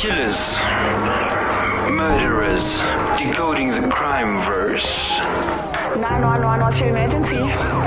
Killers, murderers, decoding the crime verse. 911, what's your emergency?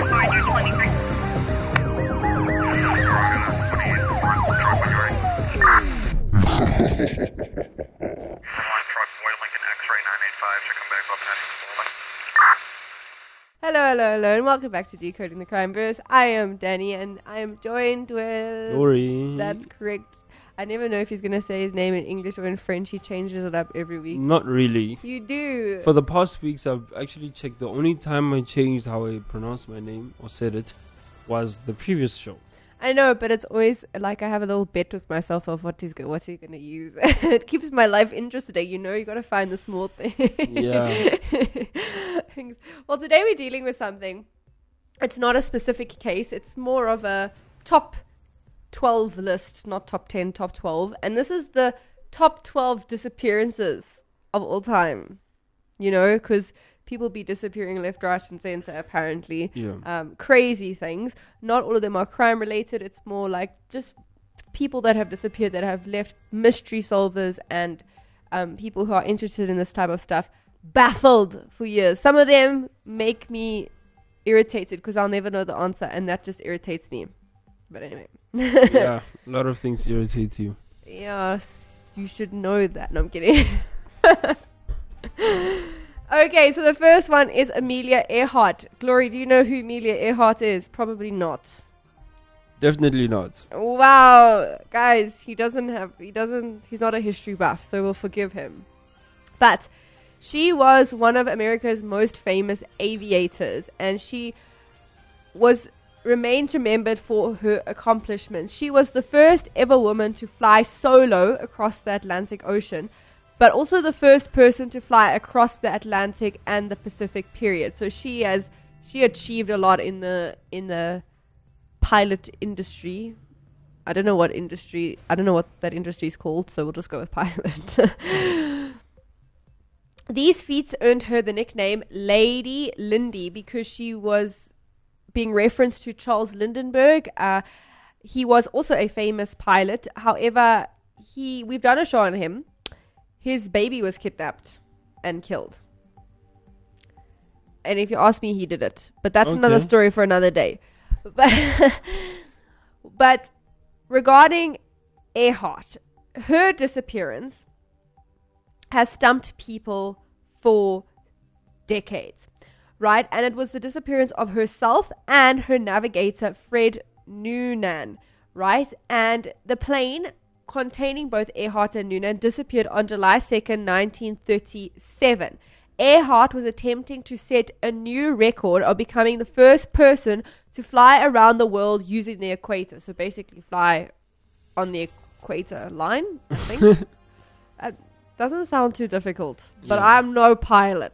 Hello, and welcome back to Decoding the Crime Verse. I am Danny, and I am joined with... Lori. That's correct. I never know if he's going to say his name in English or in French. He changes it up every week. Not really. You do. For the past weeks, I've actually checked. The only time I changed how I pronounced my name or said it was the previous show. I know, but it's always like I have a little bet with myself of what's he going to use. It keeps my life interesting. You got to find the small thing. Yeah. Well, today we're dealing with something. It's not a specific case. It's more of a top 12 list, not top 10, top 12. And this is the top 12 disappearances of all time. Because people be disappearing left, right, and center, apparently. Yeah. Crazy things. Not all of them are crime related. It's more like just people that have disappeared, that have left mystery solvers and people who are interested in this type of stuff baffled for years. Some of them make me irritated because I'll never know the answer, and that just irritates me. But anyway. Yeah, a lot of things irritate you. Yes, you should know that. No, I'm kidding. Okay, so the first one is Amelia Earhart. Glory, do you know who Amelia Earhart is? Probably not. Definitely not. Wow, guys, he's not a history buff, so we'll forgive him. But she was one of America's most famous aviators, and she remains remembered for her accomplishments. She was the first ever woman to fly solo across the Atlantic Ocean, but also the first person to fly across the Atlantic and the Pacific period. So she achieved a lot in the pilot industry. I don't know what that industry is called, so we'll just go with pilot. These feats earned her the nickname Lady Lindy because she was being referenced to Charles Lindbergh. He was also a famous pilot. However, we've done a show on him. His baby was kidnapped and killed. And if you ask me, he did it. But that's another story for another day. But regarding Earhart, her disappearance has stumped people for decades, right? And it was the disappearance of herself and her navigator, Fred Noonan, right? And the plane containing both Earhart and Noonan disappeared on July 2nd, 1937. Earhart was attempting to set a new record of becoming the first person to fly around the world using the equator. So basically fly on the equator line, I think. Doesn't sound too difficult, but Yeah. I'm no pilot.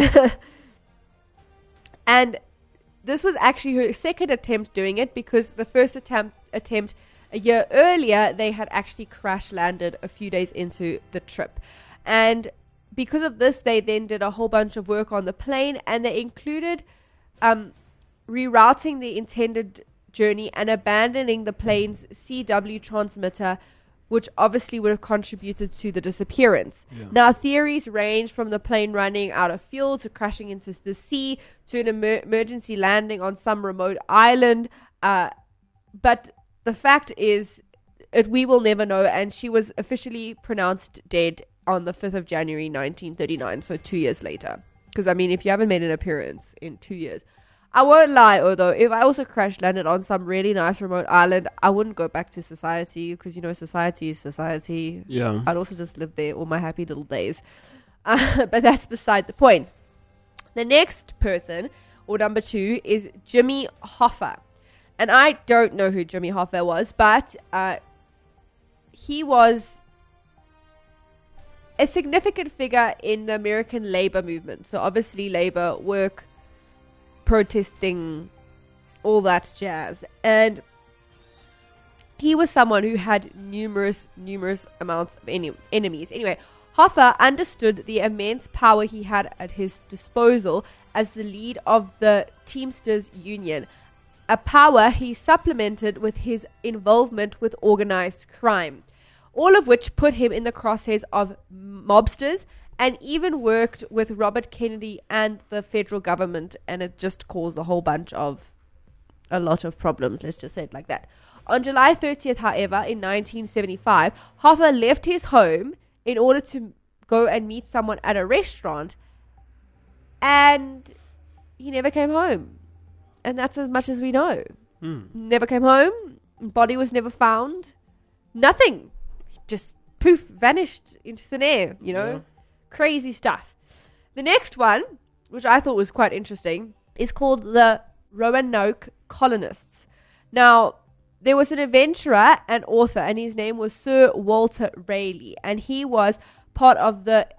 And this was actually her second attempt doing it, because the first attempt a year earlier, they had actually crash landed a few days into the trip. And because of this, they then did a whole bunch of work on the plane, and they included rerouting the intended journey and abandoning the plane's CW transmitter, which obviously would have contributed to the disappearance. Yeah. Now, theories range from the plane running out of fuel to crashing into the sea to an emergency landing on some remote island. But the fact is, we will never know, and she was officially pronounced dead on the 5th of January 1939, so 2 years later. Because, I mean, if you haven't made an appearance in 2 years... I won't lie, although, if I also crash landed on some really nice remote island, I wouldn't go back to society, because, society is society. Yeah. I'd also just live there all my happy little days. But that's beside the point. The next person, or number 2, is Jimmy Hoffa. And I don't know who Jimmy Hoffa was, but he was a significant figure in the American labor movement. So obviously labor, work, protesting, all that jazz. And he was someone who had numerous amounts of enemies. Anyway, Hoffa understood the immense power he had at his disposal as the lead of the Teamsters Union, a power he supplemented with his involvement with organized crime. all of which put him in the crosshairs of mobsters and even worked with Robert Kennedy and the federal government, and it just caused a lot of problems, let's just say it like that. On July 30th, however, in 1975, Hoffa left his home in order to go and meet someone at a restaurant, and he never came home. And that's as much as we know. Never came home. Body was never found. Nothing. Just poof, vanished into thin air, you know. Yeah. Crazy stuff. The next one, which I thought was quite interesting, is called the Roanoke Colonists. Now, there was an adventurer and author, and his name was Sir Walter Raleigh, and he was part of the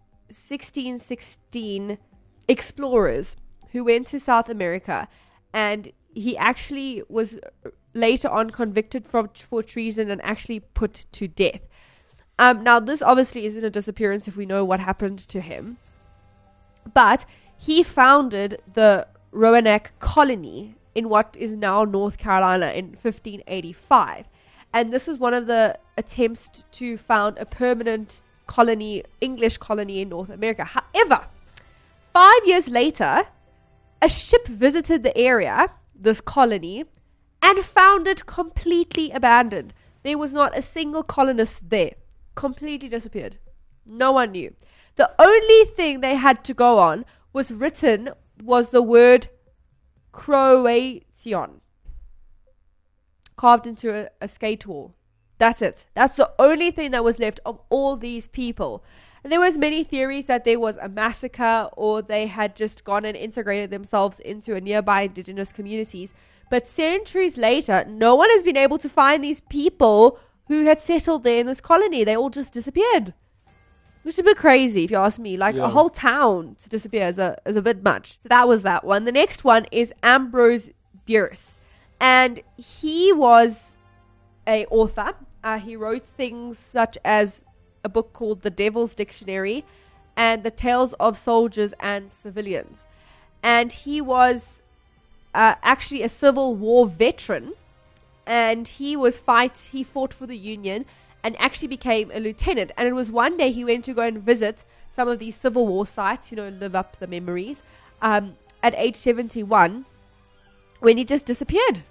1616 explorers who went to South America, and he actually was later on convicted for treason and actually put to death. Now, this obviously isn't a disappearance if we know what happened to him, but he founded the Roanoke colony in what is now North Carolina in 1585. And this was one of the attempts to found a permanent colony, English colony in North America. However, 5 years later, a ship visited the area, this colony, and found it completely abandoned. There was not a single colonist there. Completely disappeared. No one knew. The only thing they had to go on was the word Croatian carved into a skate wall. That's it. That's the only thing that was left of all these people. And there was many theories that there was a massacre, or they had just gone and integrated themselves into a nearby indigenous communities. But centuries later, no one has been able to find these people who had settled there in this colony. They all just disappeared. Which is a bit crazy, if you ask me. Like, a whole town to disappear is a bit much. So that was that one. The next one is Ambrose Bierce. And he was a author. He wrote things such as a book called The Devil's Dictionary and The Tales of Soldiers and Civilians. And he was actually a Civil War veteran. And he fought for the Union and actually became a lieutenant. And it was one day he went to go and visit some of these Civil War sites, live up the memories, at age 71, when he just disappeared.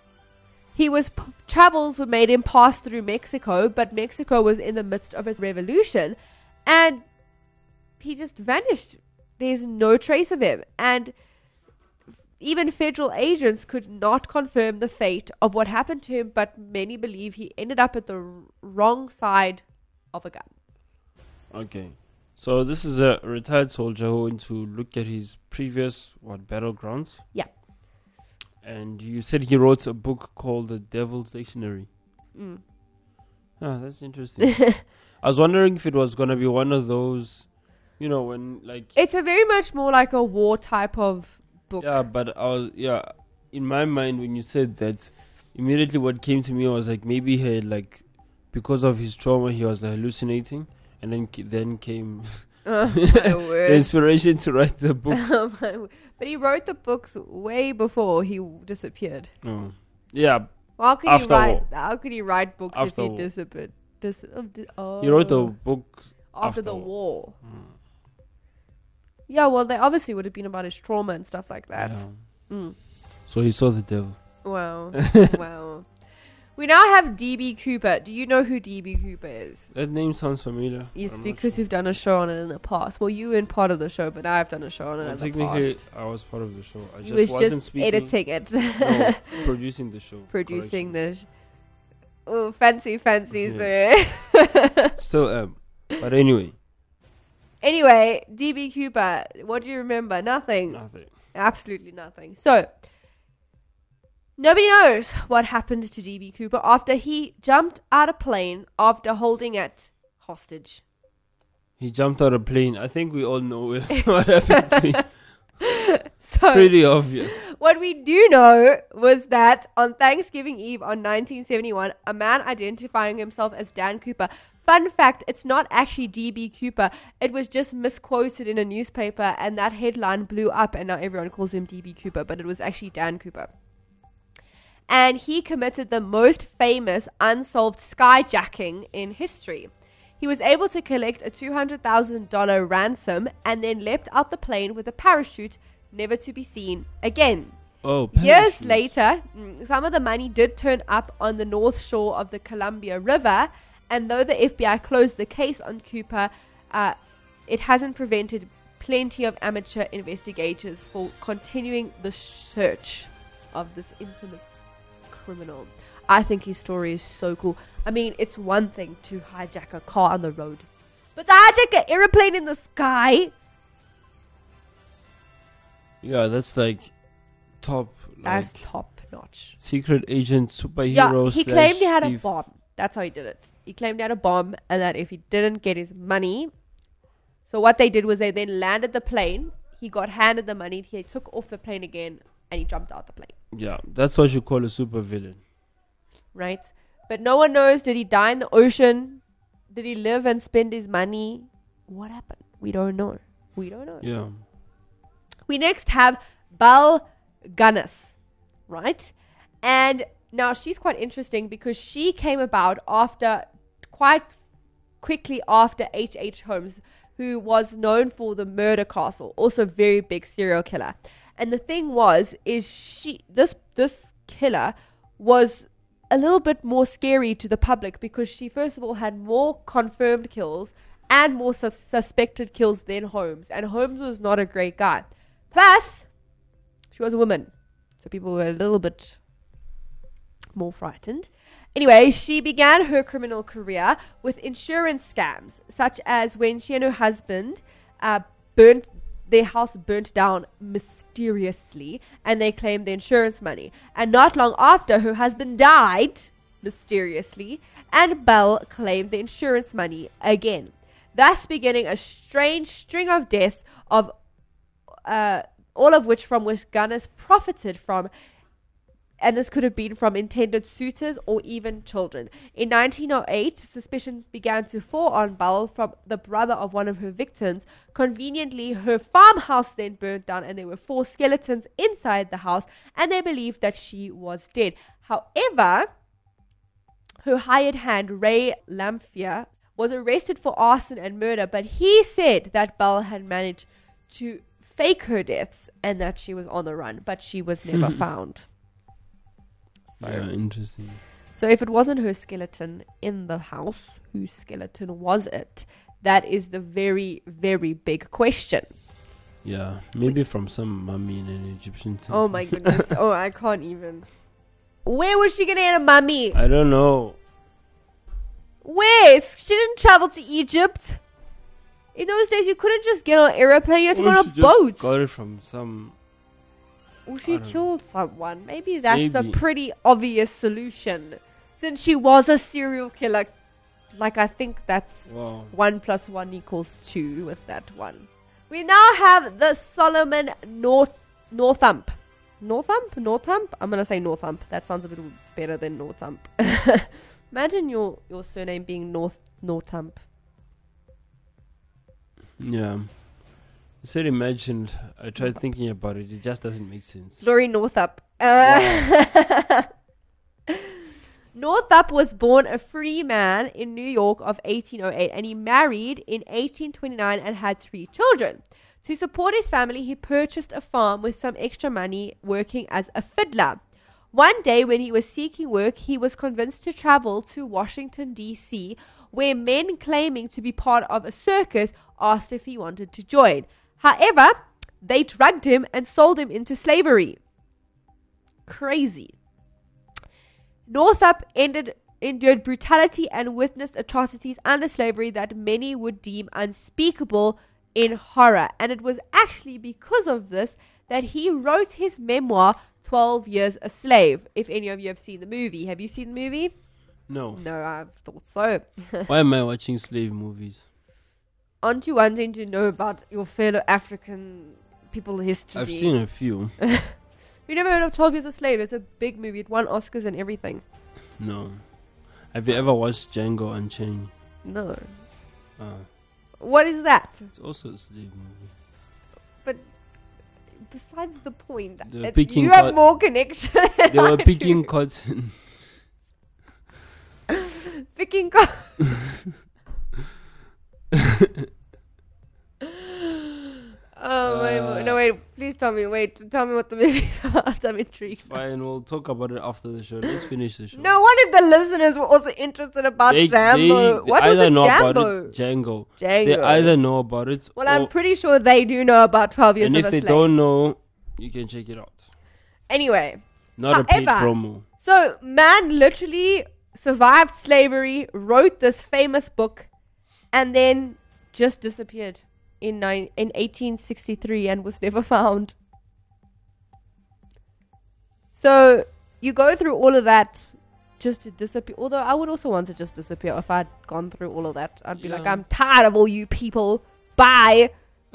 Travels were made him pass through Mexico, but Mexico was in the midst of its revolution, and he just vanished. There's no trace of him. And even federal agents could not confirm the fate of what happened to him, but many believe he ended up at the wrong side of a gun. Okay. So this is a retired soldier who went to look at his previous, battlegrounds? Yeah. And you said he wrote a book called The Devil's Dictionary. Ah, that's interesting. I was wondering if it was going to be one of those, when It's a very much more like a war type of book. Yeah, but in my mind, when you said that, immediately what came to me was like, maybe he had, because of his trauma, he was hallucinating, and then came the inspiration to write the book. But he wrote the books way before he disappeared. Oh. Yeah. How could he write books After if he war. disappeared? He wrote a book after the war. Yeah, well, they obviously would have been about his trauma and stuff like that. Yeah. So he saw the devil. Wow. Wow. We now have D.B. Cooper. Do you know who D.B. Cooper is? That name sounds familiar. It's because we've done a show on it in the past. Well, you weren't part of the show, but I've done a show on it in the technically, past. I was part of the show. I You just was wasn't just speaking. editing it. No, producing the show. Producing Correction. oh, fancy, Yes. sir. Still am. But anyway. Anyway, D.B. Cooper, what do you remember? Nothing. Nothing. Absolutely nothing. So, nobody knows what happened to D.B. Cooper after he jumped out of plane after holding it hostage. He jumped out of a plane. I think we all know what happened to him. So, Pretty obvious. what we do know was that on Thanksgiving Eve on 1971, a man identifying himself as Dan Cooper. Fun fact, it's not actually D.B. Cooper. It was just misquoted in a newspaper, and that headline blew up, and now everyone calls him D.B. Cooper, but it was actually Dan Cooper. and he committed the most famous unsolved skyjacking in history. He was able to collect a $200,000 ransom and then leapt out the plane with a parachute, never to be seen again. Oh, Years parachute. later, some of the money did turn up on the north shore of the Columbia River, and though the FBI closed the case on Cooper, it hasn't prevented plenty of amateur investigators for continuing the search of this infamous criminal. I think his story is so cool. I mean, it's one thing to hijack a car on the road, but to hijack an airplane in the sky? Yeah, that's like top. That's Like top notch. secret agent, superhero. Yeah, he claimed he had a thief. bomb. That's how he did it. He claimed he had a bomb, and that if he didn't get his money, so what they did was they then landed the plane. He got handed the money. He took off the plane again, and he jumped out the plane. Yeah, that's what you call a supervillain. Right? But no one knows. Did he die in the ocean? Did he live and spend his money? What happened? We don't know. We don't know. Yeah. We next have Belle Gunness, right? And now she's quite interesting because she came about quite quickly after H.H. Holmes, who was known for the murder castle, also very big serial killer. And the thing is this killer was a little bit more scary to the public because she first of all had more confirmed kills and more suspected kills than Holmes. And Holmes was not a great guy. Plus, she was a woman. So people were a little bit more frightened. Anyway, she began her criminal career with insurance scams, such as when she and her husband their house burnt down mysteriously, and they claimed the insurance money. And not long after, her husband died mysteriously, and Belle claimed the insurance money again, thus beginning a strange string of deaths of all of which Gunness profited from. And this could have been from intended suitors or even children. In 1908, suspicion began to fall on Belle from the brother of one of her victims. Conveniently, her farmhouse then burnt down and there were 4 skeletons inside the house, and they believed that she was dead. However, her hired hand, Ray Lamphere, was arrested for arson and murder, but he said that Belle had managed to fake her deaths and that she was on the run, but she was never found. Yeah, interesting. So if it wasn't her skeleton in the house, whose skeleton was it? That is the very, very big question. Yeah, maybe from some mummy in an Egyptian temple. Oh my goodness. Oh, I can't even. Where was she going to get a mummy? I don't know. Where? She didn't travel to Egypt. In those days, you couldn't just get on an airplane. You had to go on a boat. Got it from some. Or she I don't killed someone. Maybe that's a Maybe. pretty obvious solution. Since she was a serial killer, like I think that's Wow. 1 + 1 = 2 with that one. We now have the Solomon Northump. Northump? I'm going to say Northump. That sounds a little better than Northump. Imagine your surname being Northump. Yeah. I said imagined. I tried thinking about it. It just doesn't make sense. Laurie Northup. Northup was born a free man in New York of 1808, and he married in 1829 and had 3 children. To support his family, he purchased a farm with some extra money working as a fiddler. One day when he was seeking work, he was convinced to travel to Washington, D.C., where men claiming to be part of a circus asked if he wanted to join. However, they drugged him and sold him into slavery. Crazy. Northup endured brutality and witnessed atrocities under slavery that many would deem unspeakable in horror. And it was actually because of this that he wrote his memoir, 12 Years a Slave. If any of you have seen the movie. Have you seen the movie? No. No, I thought so. Why am I watching slave movies? Aren't you wanting to know about your fellow African people history? I've seen a few. You never heard of 12 Years a Slave? It's a big movie. It won Oscars and everything. No. Have you ever watched Django Unchained? No. Uh, What is that? it's also a slave movie. But besides the point. They were picking You have more connection. They were picking cotton. Picking cotton. Wait, please tell me what the movie's about. I'm intrigued. Fine, we'll talk about it after the show. Let's finish the show. No, what if the listeners were also interested about Jambo? They What was either it, know Jambo? about it, Django. Django. They either know about it, Well, I'm pretty sure they do know about 12 Years and of if a they Slave. don't know, you can check it out. Anyway, Not a paid However- promo. so man literally survived slavery, wrote this famous book, and then just disappeared in 1863 and was never found. So you go through all of that just to disappear. Although I would also want to just disappear if I'd gone through all of that. I'd be like, Yeah. I'm tired of all you people. Bye.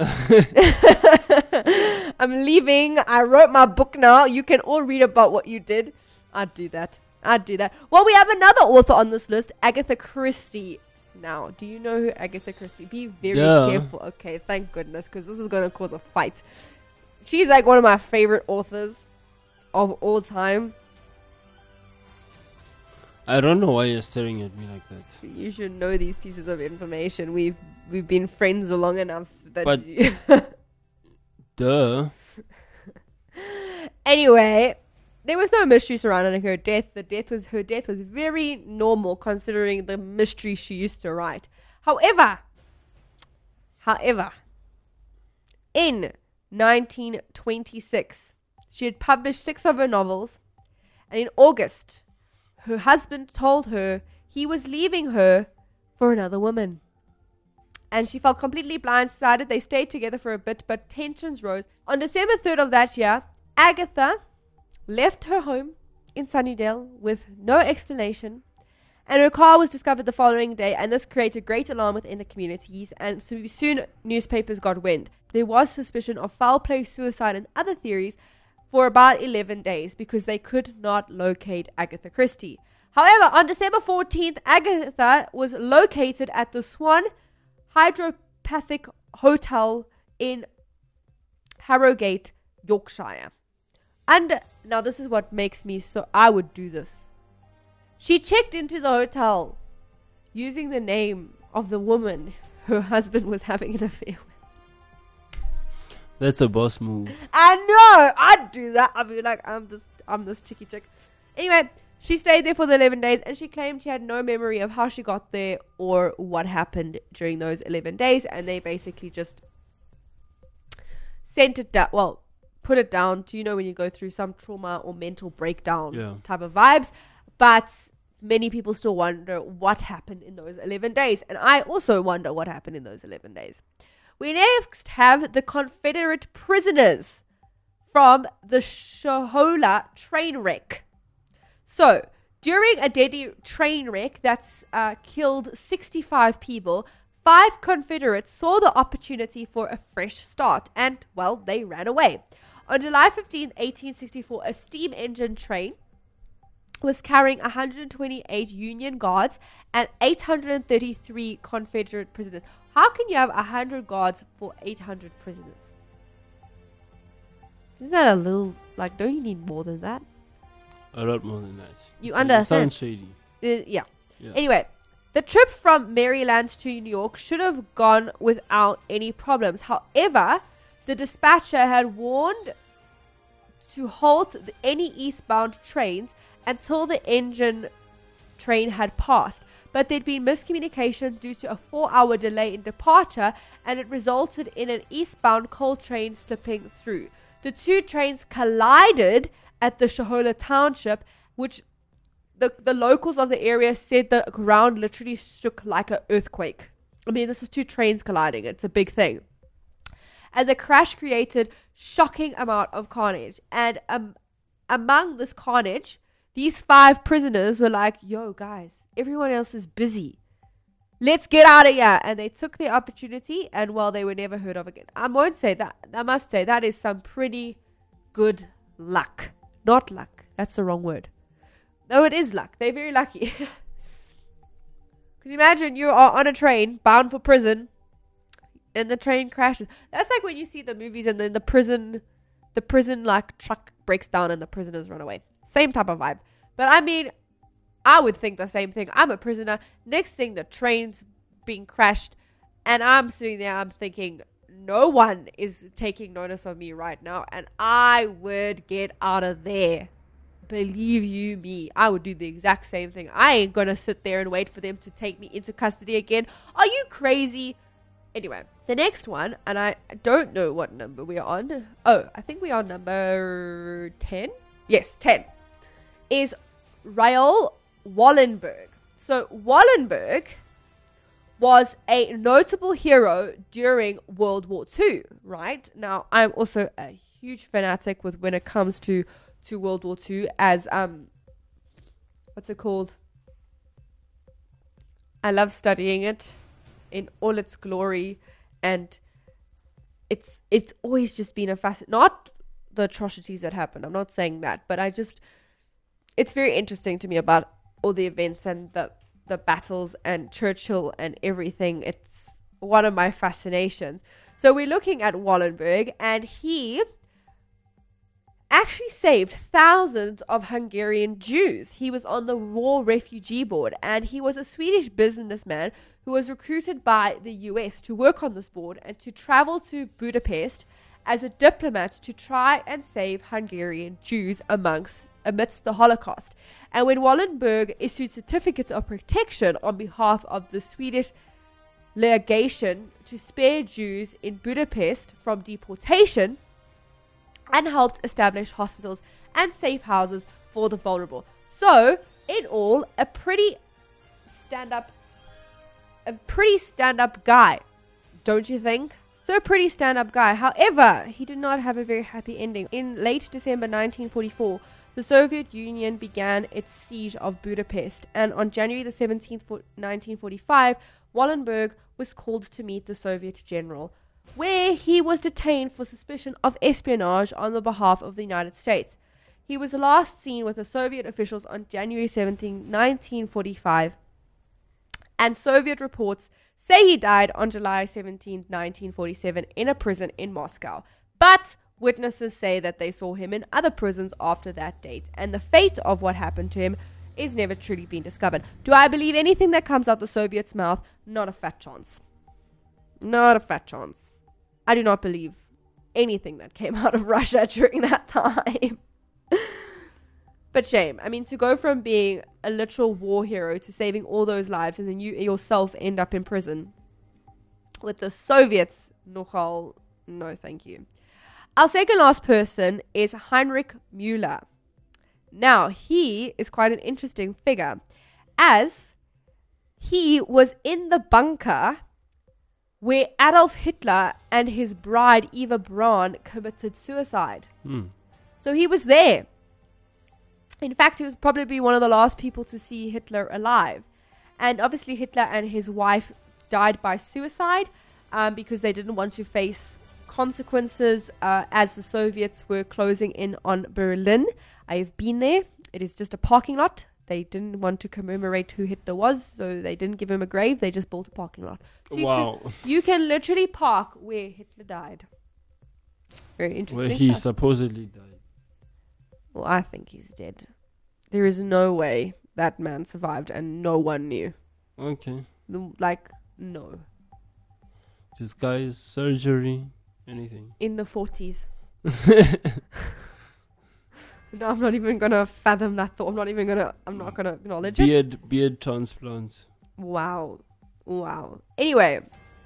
I'm leaving. I wrote my book now. You can all read about what you did. I'd do that. Well, we have another author on this list, Agatha Christie. Now, do you know who Agatha Christie? Be very careful. Okay, thank goodness, because this is going to cause a fight. She's like one of my favorite authors of all time. I don't know why you're staring at me like that. You should know these pieces of information. We've been friends long enough that. But- Duh. Anyway, there was no mystery surrounding her death. Her death was very normal considering the mystery she used to write. However, in 1926, she had published 6 of her novels, and in August, her husband told her he was leaving her for another woman. And she felt completely blindsided. They stayed together for a bit, but tensions rose. On December 3rd of that year, Agatha left her home in Sunnydale with no explanation, and her car was discovered the following day, and this created great alarm within the communities, and so soon newspapers got wind. There was suspicion of foul play, suicide, and other theories for about 11 days because they could not locate Agatha Christie. However, on December 14th, Agatha was located at the Swan Hydropathic Hotel in Harrogate, Yorkshire. And now this is what makes me so I would do this. She checked into the hotel using the name of the woman her husband was having an affair with. That's a boss move. I know, I'd do that. I'd be like, I'm this chicky chick. Anyway, she stayed there for the 11 days, and she claimed she had no memory of how she got there or what happened during those 11 days, and they basically just sent it down, well, put it down to, when you go through some trauma or mental breakdown type of vibes, but many people still wonder what happened in those 11 days, and I also wonder what happened in those 11 days. We next have the Confederate prisoners from the Shohola train wreck. So, during a deadly train wreck that's killed 65 people, 5 Confederates saw the opportunity for a fresh start and, well, they ran away. On July 15, 1864, a steam engine train was carrying 128 Union guards and 833 Confederate prisoners. How can you have 100 guards for 800 prisoners? Isn't that a little, don't you need more than that? A lot more than that. You It understand? sounds shady. Yeah. Yeah. Anyway, the trip from Maryland to New York should have gone without any problems. However, the dispatcher had warned to halt any eastbound trains until the engine train had passed. But there'd been miscommunications due to a 4-hour delay in departure, and it resulted in an eastbound coal train slipping through. The 2 trains collided at the Shohola Township, which the locals of the area said the ground literally shook like an earthquake. I mean, this is 2 trains colliding. It's a big thing. And the crash created shocking amount of carnage. And among this carnage, these 5 prisoners were like, yo, guys, everyone else is busy. Let's get out of here. And they took the opportunity, and, well, they were never heard of again. I must say that is some pretty good luck. Not luck. That's the wrong word. No, it is luck. They're very lucky. Because imagine you are on a train bound for prison and the train crashes. That's like when you see the movies and then the prison the prison like truck breaks down and the prisoners run away. Same type of vibe. But I mean, I would think the same thing. I'm a prisoner. Next thing, the train's being crashed, and I'm sitting there, I'm thinking, no one is taking notice of me right now, and I would get out of there. Believe you me, I would do the exact same thing. I ain't gonna sit there and wait for them to take me into custody again. Are you crazy? Anyway, the next one, and I don't know what number we are on. Oh, I think we are number 10. Yes, 10. Is Raoul Wallenberg. So Wallenberg was a notable hero during World War II, right? Now, I'm also a huge fanatic with when it comes to World War II as, what's it called? I love studying it in all its glory, and it's always just been a not the atrocities that happened, I'm not saying that, but it's very interesting to me about all the events and the battles and Churchill and everything. It's one of my fascinations. So we're looking at Wallenberg, and he actually saved thousands of Hungarian Jews. He was on the War Refugee Board, and he was a Swedish businessman who was recruited by the US to work on this board and to travel to Budapest as a diplomat to try and save Hungarian Jews amidst the Holocaust. And when Wallenberg issued certificates of protection on behalf of the Swedish legation to spare Jews in Budapest from deportation, and helped establish hospitals and safe houses for the vulnerable. So, in all, a pretty stand-up guy, don't you think? So a pretty stand-up guy. However, he did not have a very happy ending. In late December 1944, the Soviet Union began its siege of Budapest, and on January the 17th, 1945, Wallenberg was called to meet the Soviet general, where he was detained for suspicion of espionage on the behalf of the United States. He was last seen with the Soviet officials on January 17, 1945, and Soviet reports say he died on July 17, 1947, in a prison in Moscow. But witnesses say that they saw him in other prisons after that date, and the fate of what happened to him is never truly been discovered. Do I believe anything that comes out the Soviets' mouth? Not a fat chance. Not a fat chance. I do not believe anything that came out of Russia during that time. But shame. I mean, to go from being a literal war hero to saving all those lives, and then you yourself end up in prison with the Soviets, no thank you. Our second last person is Heinrich Müller. Now, he is quite an interesting figure, as he was in the bunker where Adolf Hitler and his bride Eva Braun committed suicide. So he was there. In fact, he was probably one of the last people to see Hitler alive. And obviously Hitler and his wife died by suicide because they didn't want to face consequences as the Soviets were closing in on Berlin. I have been there. It is just a parking lot. They didn't want to commemorate who Hitler was, so they didn't give him a grave. They just built a parking lot. So you can literally park where Hitler died. Very interesting. Where he supposedly died. Well, I think he's dead. There is no way that man survived and no one knew. Okay. No. Disguise, surgery, anything. In the 40s. No, I'm not even going to fathom that thought. I'm not going to acknowledge it. Beard transplant. Wow. Anyway,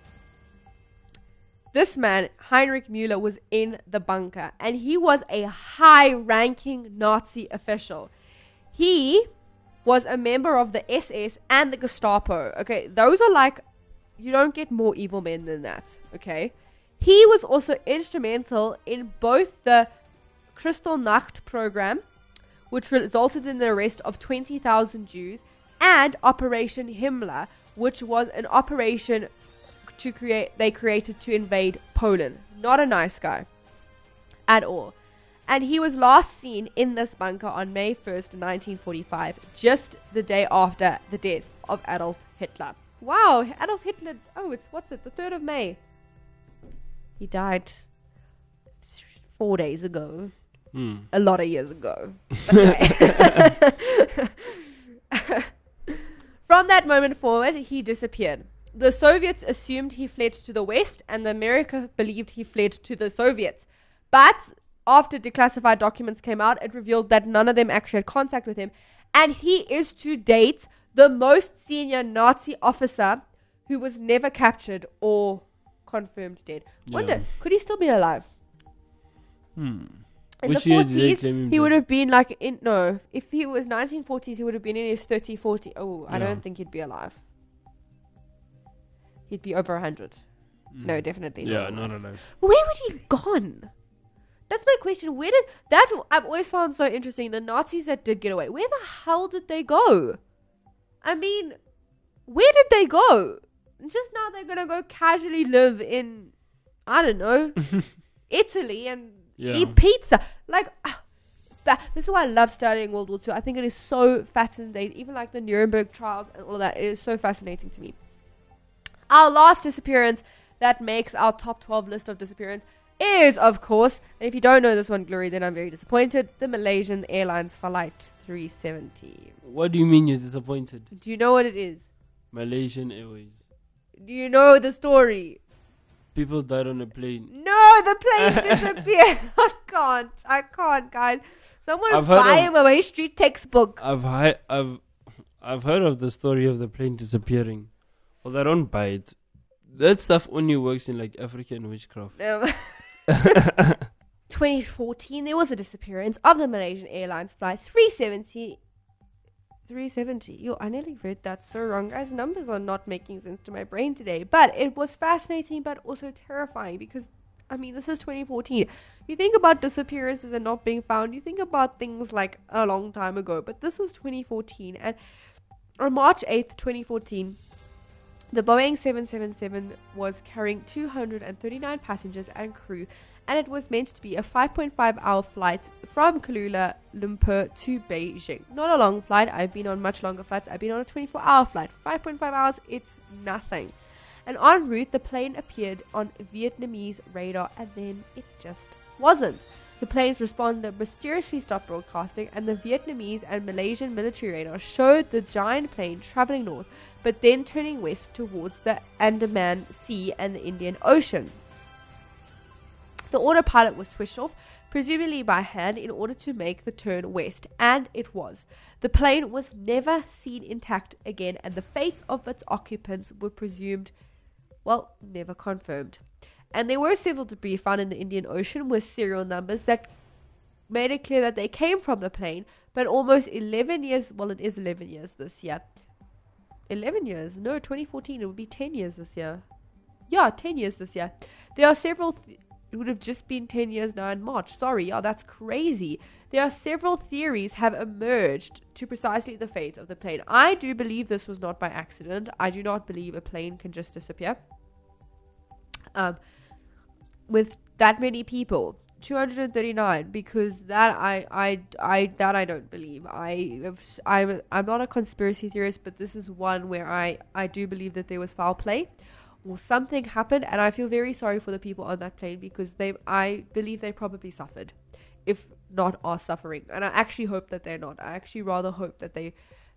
this man, Heinrich Müller, was in the bunker, and he was a high-ranking Nazi official. He was a member of the SS and the Gestapo. Okay, those are you don't get more evil men than that. Okay, he was also instrumental in both the Kristallnacht program, which resulted in the arrest of 20,000 Jews, and Operation Himmler, which was an operation they created to invade Poland. Not a nice guy at all. And he was last seen in this bunker on May 1st, 1945, just the day after the death of Adolf Hitler. Wow, Adolf Hitler, the 3rd of May. He died 4 days ago. Hmm. A lot of years ago. But anyway. From that moment forward, he disappeared. The Soviets assumed he fled to the West, and America believed he fled to the Soviets. But after declassified documents came out, it revealed that none of them actually had contact with him. And he is to date the most senior Nazi officer who was never captured or confirmed dead. Wonder, could he still be alive? In Which the year did they 40s, claim him he would dead? have been like if he was 1940s, he would have been in his 30, 40. Oh, I Yeah. don't think he'd be alive. He'd be over 100. No, definitely Yeah, not. not alive. Where would he have gone? That's my question. Where did that? I've always found so interesting. The Nazis that did get away, where the hell did they go? I mean, where did they go? Just now they're gonna go casually live in, I don't know, Italy and Yeah. eat pizza. Like, this is why I love studying World War II. I think it is so fascinating. Even like the Nuremberg trials and all of that. It is so fascinating to me. Our last disappearance that makes our top 12 list of disappearance is, of course, and if you don't know this one, Glory, then I'm very disappointed, the Malaysian Airlines Flight 370. What do you mean you're disappointed? Do you know what it is? Malaysian Airways. Do you know the story? People died on a plane. No, the plane disappeared. I can't, guys. Someone I've heard buy of- him a history textbook. I've heard of the story of the plane disappearing. Well, I don't buy it. That stuff only works in like African witchcraft. 2014, there was a disappearance of the Malaysian Airlines Flight 370. 370. Yo, I nearly read that so wrong. Guys, numbers are not making sense to my brain today. But it was fascinating, but also terrifying because, I mean, this is 2014. You think about disappearances and not being found, you think about things like a long time ago. But this was 2014. And on March 8th, 2014, the Boeing 777 was carrying 239 passengers and crew, and it was meant to be a 5.5-hour flight from Kuala Lumpur to Beijing. Not a long flight. I've been on much longer flights. I've been on a 24-hour flight. 5.5 hours, it's nothing. And en route, the plane appeared on Vietnamese radar, and then it just wasn't. The plane's responder mysteriously stopped broadcasting, and the Vietnamese and Malaysian military radar showed the giant plane traveling north, but then turning west towards the Andaman Sea and the Indian Ocean. The autopilot was switched off, presumably by hand, in order to make the turn west, and it was. The plane was never seen intact again, and the fates of its occupants were presumed, well, never confirmed. And there were several debris found in the Indian Ocean with serial numbers that made it clear that they came from the plane, but almost 11 years, well, it is 11 years this year. 11 years? No, 2014, it would be 10 years this year. Yeah, 10 years this year. There are several, it would have just been 10 years now in March. Sorry, yeah, that's crazy. There are several theories have emerged to precisely the fate of the plane. I do believe this was not by accident. I do not believe a plane can just disappear. With that many people, 239, because that I don't believe. I'm not a conspiracy theorist, but this is one where I do believe that there was foul play or something happened, and I feel very sorry for the people on that plane because I believe they probably suffered, if not are suffering, and I actually hope that they're not. I actually rather hope that they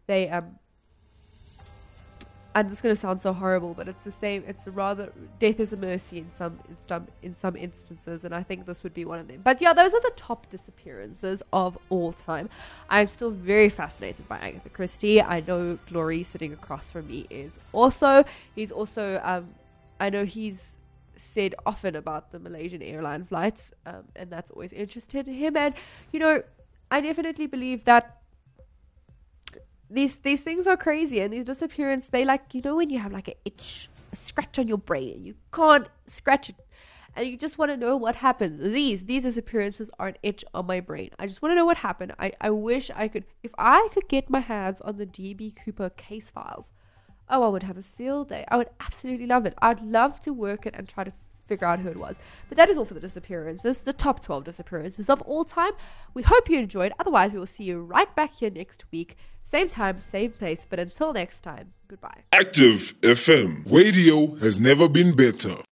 I'm just going to sound so horrible, but it's the same. It's rather death is a mercy in some instances, and I think this would be one of them. But yeah, those are the top disappearances of all time. I'm still very fascinated by Agatha Christie. I know Glory sitting across from me is also. He's also. I know he's said often about the Malaysian airline flights, and that's always interested him. And you know, I definitely believe that. These things are crazy, and these disappearances, they like, you know, when you have like a scratch on your brain and you can't scratch it and you just want to know what happened. These disappearances are an itch on my brain. I just want to know what happened. I wish I could, if I could get my hands on the DB Cooper case files, oh, I would have a field day. I would absolutely love it. I'd love to work it and try to figure out who it was. But that is all for the disappearances, the top 12 disappearances of all time. We hope you enjoyed. Otherwise, we will see you right back here next week. Same time, same place. But until next time, goodbye. Active FM. Radio has never been better.